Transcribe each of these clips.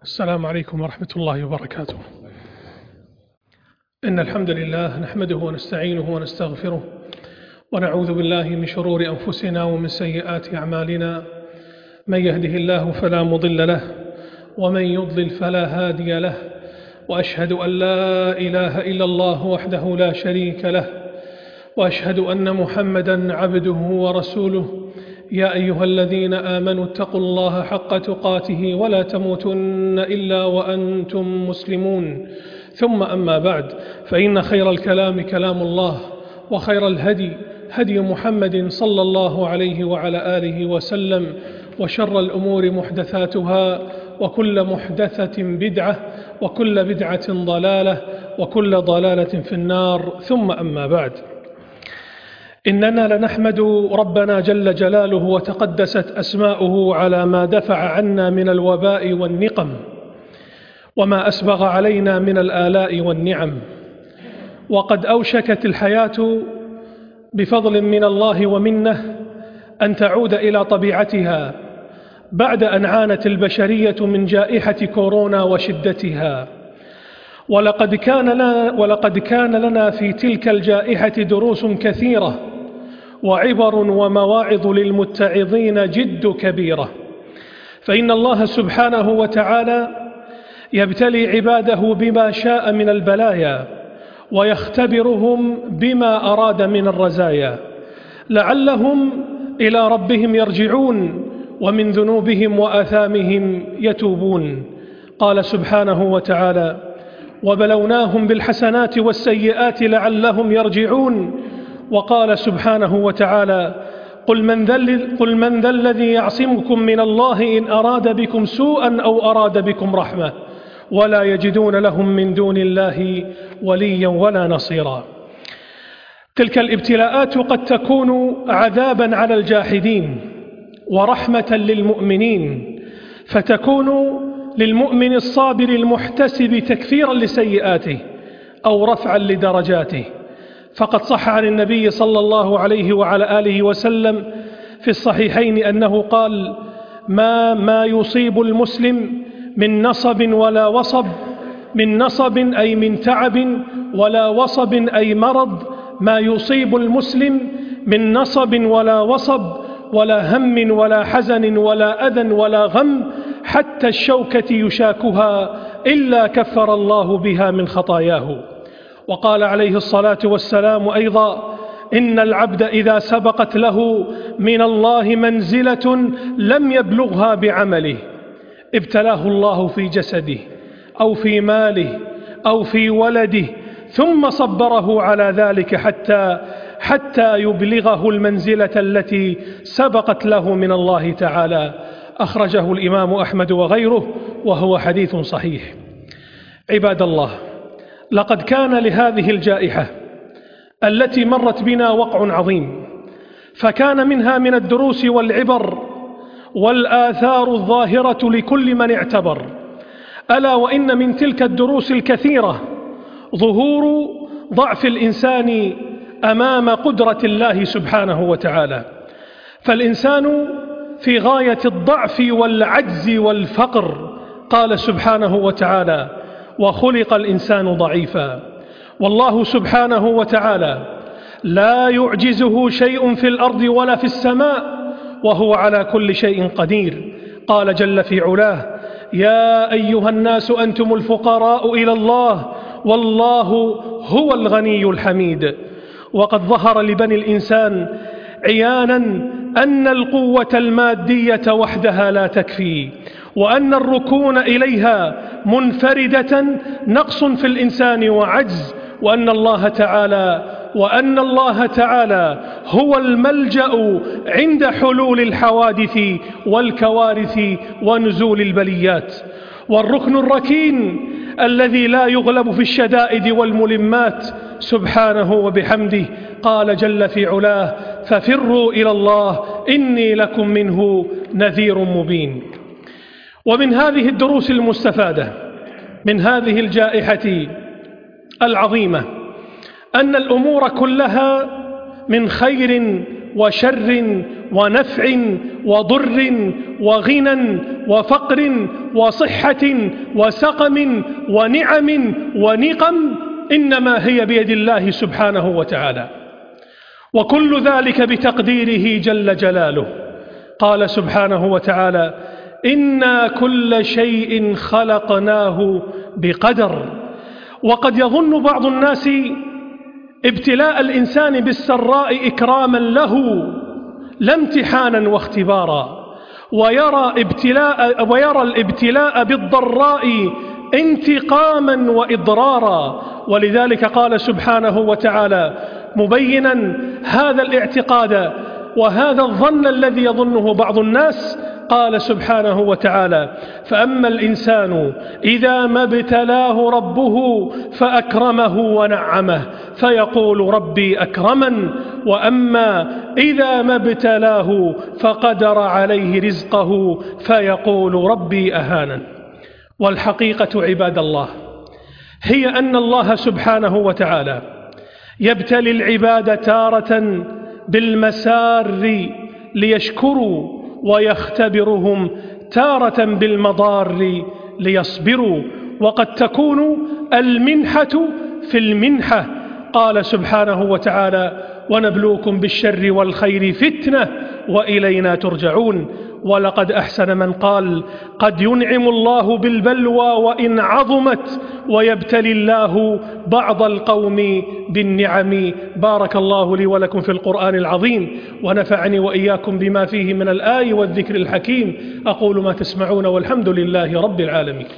السلام عليكم ورحمة الله وبركاته. إن الحمد لله نحمده ونستعينه ونستغفره ونعوذ بالله من شرور أنفسنا ومن سيئات أعمالنا. من يهده الله فلا مضل له ومن يضلل فلا هادي له، وأشهد أن لا إله إلا الله وحده لا شريك له، وأشهد أن محمدا عبده ورسوله. يا أيها الذين آمنوا اتقوا الله حق تقاته ولا تموتن إلا وأنتم مسلمون. ثم أما بعد، فإن خير الكلام كلام الله، وخير الهدي هدي محمد صلى الله عليه وعلى آله وسلم، وشر الأمور محدثاتها، وكل محدثة بدعة، وكل بدعة ضلالة، وكل ضلالة في النار. ثم أما بعد، إننا لنحمد ربنا جل جلاله وتقدست أسماؤه على ما دفع عنا من الوباء والنقم، وما أسبغ علينا من الآلاء والنعم. وقد أوشكت الحياة بفضل من الله ومنه أن تعود إلى طبيعتها بعد أن عانت البشرية من جائحة كورونا وشدتها. ولقد كان لنا في تلك الجائحة دروس كثيرة وعبر ومواعظ للمتعظين جد كبيرة. فإن الله سبحانه وتعالى يبتلي عباده بما شاء من البلايا، ويختبرهم بما أراد من الرزايا، لعلهم إلى ربهم يرجعون ومن ذنوبهم وآثامهم يتوبون. قال سبحانه وتعالى: وبلوناهم بالحسنات والسيئات لعلهم يرجعون. وقال سبحانه وتعالى: قل من ذا الذي يعصمكم من الله إن أراد بكم سوءا أو أراد بكم رحمة ولا يجدون لهم من دون الله وليا ولا نصيرا. تلك الابتلاءات قد تكون عذابا على الجاحدين ورحمة للمؤمنين، فتكون للمؤمن الصابر المحتسب تكفيرا لسيئاته أو رفعا لدرجاته. فقد صح عن النبي صلى الله عليه وعلى آله وسلم في الصحيحين أنه قال: ما يصيب المسلم من نصب ولا وصب، من نصب أي من تعب، ولا وصب أي مرض، ما يصيب المسلم من نصب ولا وصب ولا هم ولا حزن ولا أذى ولا غم حتى الشوكة يشاكها إلا كفر الله بها من خطاياه. وقال عليه الصلاة والسلام أيضا: إن العبد إذا سبقت له من الله منزلة لم يبلغها بعمله ابتلاه الله في جسده أو في ماله أو في ولده، ثم صبره على ذلك حتى يبلغه المنزلة التي سبقت له من الله تعالى. أخرجه الإمام أحمد وغيره، وهو حديث صحيح. عباد الله، لقد كان لهذه الجائحة التي مرت بنا وقع عظيم، فكان منها من الدروس والعبر والآثار الظاهرة لكل من اعتبر. ألا وإن من تلك الدروس الكثيرة ظهور ضعف الإنسان أمام قدرة الله سبحانه وتعالى، فالإنسان في غاية الضعف والعجز والفقر. قال سبحانه وتعالى: وخلق الإنسان ضعيفا. والله سبحانه وتعالى لا يعجزه شيء في الأرض ولا في السماء، وهو على كل شيء قدير. قال جل في علاه: يا أيها الناس أنتم الفقراء إلى الله والله هو الغني الحميد. وقد ظهر لبني الإنسان عيانا أن القوة المادية وحدها لا تكفي، وأن الركون إليها منفردة نقص في الإنسان وعجز، وأن الله تعالى هو الملجأ عند حلول الحوادث والكوارث ونزول البليات، والركن الركين الذي لا يغلب في الشدائد والملمات سبحانه وبحمده. قال جل في علاه: ففروا إلى الله إني لكم منه نذير مبين. ومن هذه الدروس المستفادة من هذه الجائحة العظيمة أن الأمور كلها من خير وشر ونفع وضر وغنى وفقر وصحة وسقم ونعم ونقم إنما هي بيد الله سبحانه وتعالى، وكل ذلك بتقديره جل جلاله. قال سبحانه وتعالى: إنا كل شيء خلقناه بقدر. وقد يظن بعض الناس ابتلاء الإنسان بالسراء إكراما له لا امتحانا واختبارا، ويرى الابتلاء بالضراء انتقاما وإضرارا. ولذلك قال سبحانه وتعالى مبينا هذا الاعتقاد وهذا الظن الذي يظنه بعض الناس، قال سبحانه وتعالى: فأما الإنسان إذا ما ابتلاه ربه فأكرمه ونعمه فيقول ربي أكرمن، وأما إذا ما ابتلاه فقدر عليه رزقه فيقول ربي أهانن. والحقيقة عباد الله هي أن الله سبحانه وتعالى يبتلي العباد تارة بالمسار ليشكروا، ويختبرهم تارة بالمضار ليصبروا، وقد تكون المنحة في المنحة. قال سبحانه وتعالى: ونبلوكم بالشر والخير فتنة وإلينا ترجعون. ولقد أحسن من قال: قد ينعم الله بالبلوى وإن عظمت، ويبتلي الله بعض القوم بالنعم. بارك الله لي ولكم في القرآن العظيم، ونفعني وإياكم بما فيه من الآي والذكر الحكيم. أقول ما تسمعون، والحمد لله رب العالمين.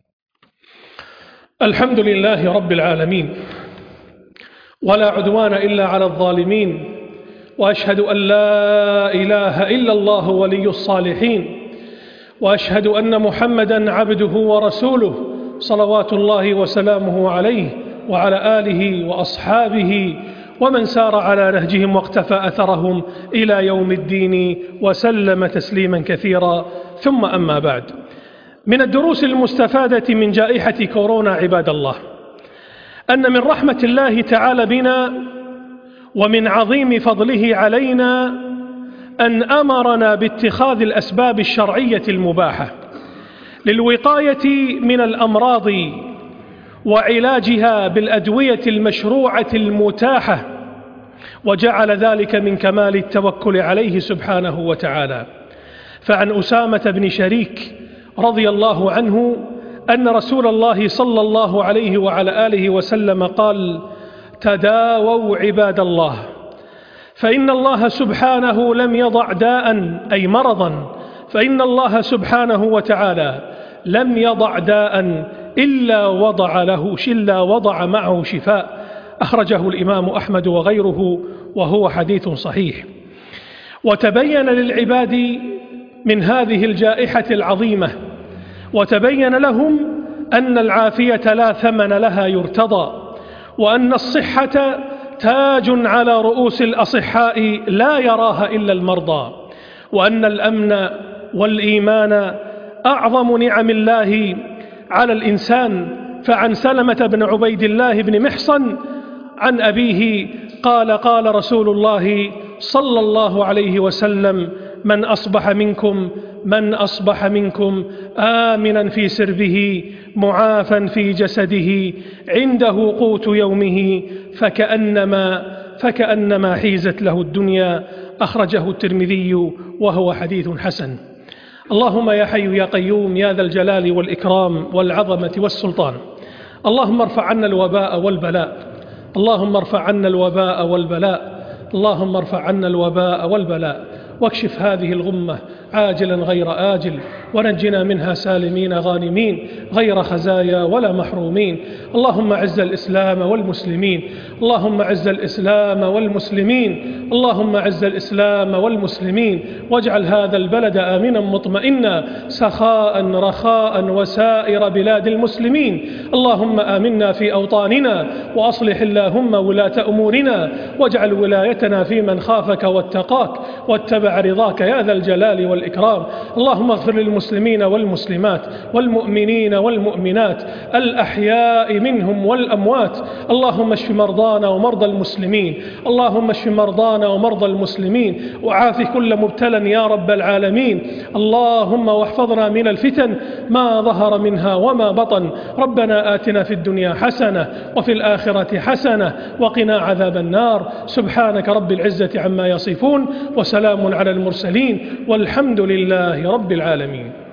الحمد لله رب العالمين، ولا عدوان إلا على الظالمين، وأشهد أن لا إله إلا الله ولي الصالحين، وأشهد أن محمدا عبده ورسوله صلوات الله وسلامه عليه وعلى آله وأصحابه ومن سار على نهجهم واقتفى أثرهم إلى يوم الدين وسلم تسليما كثيرا. ثم أما بعد، من الدروس المستفادة من جائحة كورونا عباد الله أن من رحمة الله تعالى بنا ومن عظيم فضله علينا أن أمرنا باتخاذ الأسباب الشرعية المباحة للوقاية من الأمراض وعلاجها بالأدوية المشروعة المتاحة، وجعل ذلك من كمال التوكل عليه سبحانه وتعالى. فعن أسامة بن شريك رضي الله عنه أن رسول الله صلى الله عليه وعلى آله وسلم قال: تداووا عباد الله، فإن الله سبحانه لم يضع داء أي مرضا، فإن الله سبحانه وتعالى لم يضع داء إلا وضع معه شفاء. أخرجه الإمام أحمد وغيره، وهو حديث صحيح. وتبين للعباد من هذه الجائحة العظيمة، وتبين لهم أن العافية لا ثمن لها يرتضى، وأن الصحة تاج على رؤوس الأصحاء لا يراها إلا المرضى، وأن الأمن والإيمان أعظم نعم الله على الإنسان. فعن سلمة بن عبيد الله بن محصن عن أبيه قال: قال رسول الله صلى الله عليه وسلم: من أصبح منكم آمنا في سربه معافا في جسده عنده قوت يومه فكأنما حيزت له الدنيا. أخرجه الترمذي وهو حديث حسن. اللهم يا حي يا قيوم يا ذا الجلال والإكرام والعظمة والسلطان، اللهم ارفع عنا الوباء والبلاء، اللهم ارفع عنا الوباء والبلاء، اللهم ارفع عنا الوباء والبلاء، واكشف هذه الغمة عاجلا غير آجل، ونجنا منها سالمين غانمين غير خزايا ولا محرومين. اللهم أعز الإسلام والمسلمين، اللهم أعز الإسلام والمسلمين، اللهم أعز الإسلام والمسلمين، واجعل هذا البلد آمنا مطمئنا سخاء رخاء وسائر بلاد المسلمين. اللهم آمنا في أوطاننا، وأصلح اللهم ولاة أمورنا، واجعل ولايتنا في من خافك واتقاك واتبع رضاك يا ذا الجلال والإكرام. اللهم اغفر للمسلمين والمسلمات والمؤمنين والمؤمنات الأحياء منهم والأموات. اللهم اشف مرضانا ومرضى المسلمين، اللهم اشف مرضانا ومرضى المسلمين، وعاف كل مبتلى يا رب العالمين. اللهم واحفظنا من الفتن ما ظهر منها وما بطن. ربنا آتنا في الدنيا حسنة وفي الآخرة حسنة وقنا عذاب النار. سبحانك رب العزة عما يصفون، وسلام على المرسلين، والحمد لله رب العالمين.